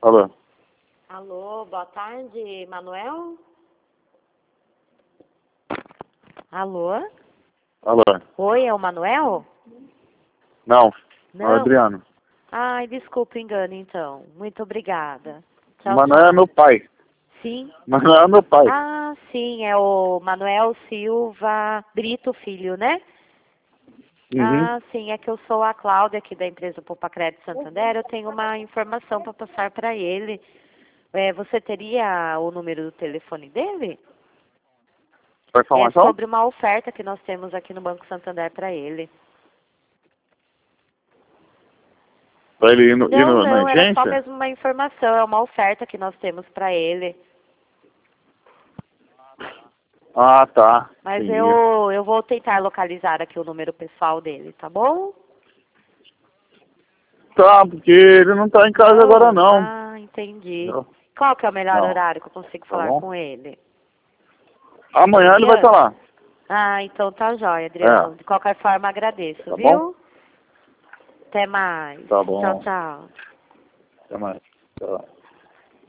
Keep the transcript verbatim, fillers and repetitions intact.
Alô? Alô, boa tarde, Manuel? Alô? Alô? Oi, é o Manuel? Não, Não. é o Adriano. Ai, desculpa o engano, então. Muito obrigada. Tchau, Manuel tchau. é meu pai. Sim? Manuel é meu pai. Ah, sim, é o Manuel Silva Brito Filho, né? Uhum. Ah, sim, é que eu sou a Cláudia aqui da empresa Poupa Crédito Santander. Eu tenho uma informação para passar para ele. É, você teria o número do telefone dele? Qual a É informação? sobre uma oferta que nós temos aqui no Banco Santander para ele. Pra ele ir, no, ir Não, no, na não, era só agência? mesmo uma informação, é uma oferta que nós temos para ele. Ah, tá. Mas Entendi. eu, eu vou tentar localizar aqui o número pessoal dele, tá bom? Tá, porque ele não tá em casa agora não. Ah, entendi. Não. Qual que é o melhor Não. horário que eu consigo Tá falar bom? com ele? Amanhã ele vai estar lá. Ah, então tá jóia, É. Adriano. De qualquer forma, agradeço, Tá viu? bom? Até mais. Tá Tchau, bom. tchau. Até mais. Tchau.